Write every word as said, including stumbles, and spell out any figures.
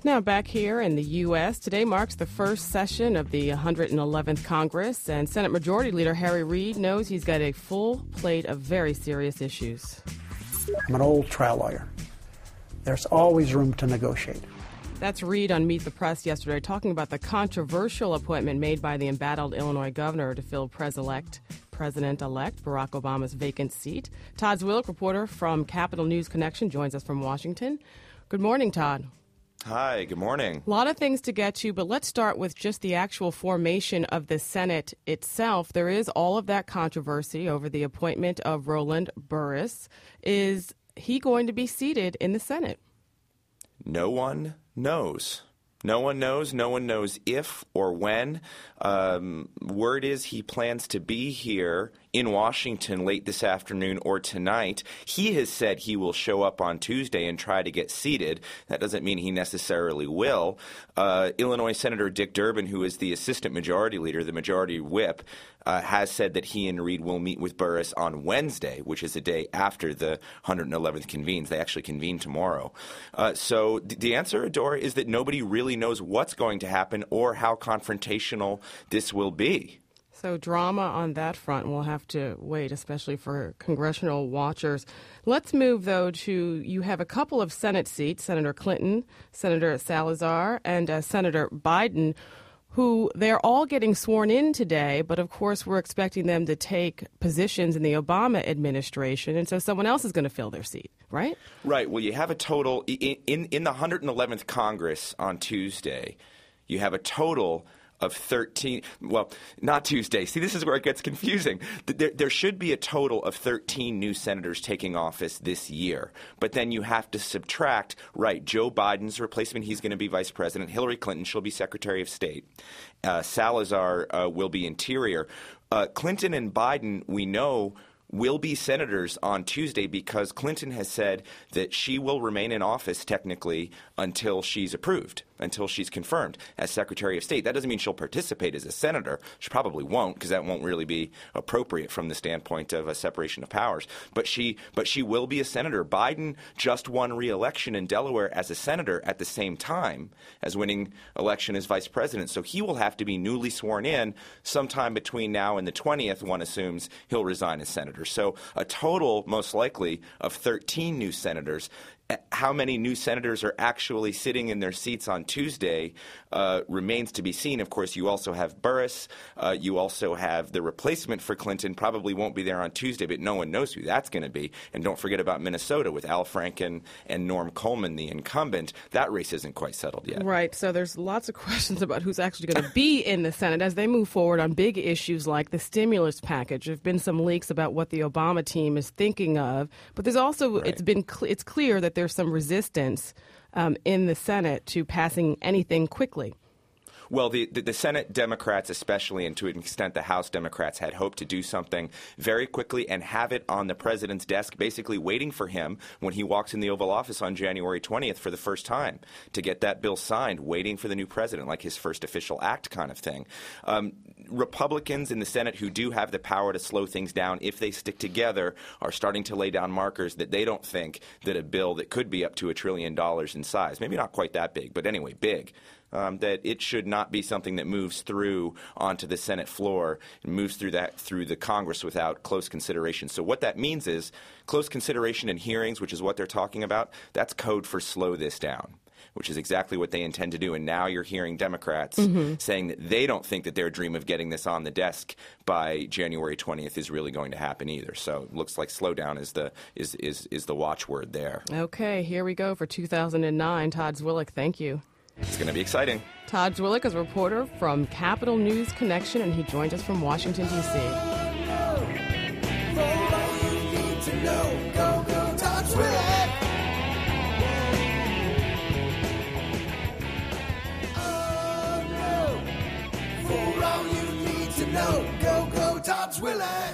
Now back here in the U S, today marks the first session of the one hundred eleventh Congress, and Senate Majority Leader Harry Reid knows he's got a full plate of very serious issues. I'm an old trial lawyer. There's always room to negotiate. That's Reid on Meet the Press yesterday, talking about the controversial appointment made by the embattled Illinois governor to fill Pres-elect, President-elect Barack Obama's vacant seat. Todd Zwillich, reporter from Capitol News Connection, joins us from Washington. Good morning, Todd. Hi, good morning. A lot of things to get to, but let's start with just the actual formation of the Senate itself. There is all of that controversy over the appointment of Roland Burris. Is he going to be seated in the Senate? No one knows. No one knows. No one knows if or when. Um, word is he plans to be here in Washington late this afternoon or tonight. He has said he will show up on Tuesday and try to get seated. That doesn't mean he necessarily will. Uh, Illinois Senator Dick Durbin, who is the assistant majority leader, the majority whip, uh, has said that he and Reid will meet with Burris on Wednesday, which is the day after the one hundred eleventh convenes. They actually convene tomorrow. Uh, so th- the answer, Adora, is that nobody really knows what's going to happen or how confrontational this will be. So drama on that front. We'll have to wait, especially for congressional watchers. Let's move, though, to you have a couple of Senate seats, Senator Clinton, Senator Salazar, and uh, Senator Biden, who they're all getting sworn in today. But, of course, we're expecting them to take positions in the Obama administration. And so someone else is going to fill their seat, right? Right. Well, you have a total in, in, in the one hundred eleventh Congress on Tuesday, you have a total of thirteen, well, not Tuesday. See, this is where it gets confusing. There, there should be a total of thirteen new senators taking office this year. But then you have to subtract, right, Joe Biden's replacement, he's going to be vice president. Hillary Clinton, she'll be Secretary of State. Uh, Salazar uh, will be Interior. Uh, Clinton and Biden, we know, will be senators on Tuesday because Clinton has said that she will remain in office technically until she's approved, until she's confirmed as Secretary of State. That doesn't mean she'll participate as a senator. She probably won't because that won't really be appropriate from the standpoint of a separation of powers. But she but she will be a senator. Biden just won re-election in Delaware as a senator at the same time as winning election as vice president. So he will have to be newly sworn in sometime between now and the twentieth. One assumes he'll resign as senator. So a total, most likely, of thirteen new senators. How many new senators are actually sitting in their seats on Tuesday uh, remains to be seen. Of course, you also have Burris. Uh, you also have the replacement for Clinton. Probably won't be there on Tuesday, but no one knows who that's going to be. And don't forget about Minnesota with Al Franken and Norm Coleman, the incumbent. That race isn't quite settled yet. Right. So there's lots of questions about who's actually going to be in the Senate as they move forward on big issues like the stimulus package. There have been some leaks about what the Obama team is thinking of. But there's also right. it's been cl- it's clear that there's some resistance um, in the Senate to passing anything quickly. Well, the, the, the Senate Democrats especially, and to an extent the House Democrats, had hoped to do something very quickly and have it on the president's desk, basically waiting for him when he walks in the Oval Office on January twentieth for the first time to get that bill signed, waiting for the new president, like his first official act kind of thing. Um, Republicans in the Senate who do have the power to slow things down, if they stick together, are starting to lay down markers that they don't think that a bill that could be up to a trillion dollars in size, maybe not quite that big, but anyway, big, Um, that it should not be something that moves through onto the Senate floor and moves through that through the Congress without close consideration. So what that means is close consideration in hearings, which is what they're talking about, that's code for slow this down, which is exactly what they intend to do. And now you're hearing Democrats mm-hmm. saying that they don't think that their dream of getting this on the desk by January twentieth is really going to happen either. So it looks like slowdown is the is, is, is the watchword there. Okay, here we go for two thousand nine. Todd Zwillich, thank you. It's going to be exciting. Todd Zwillich is a reporter from Capitol News Connection, and he joined us from Washington, D C. Go, go, Todd Zwillich.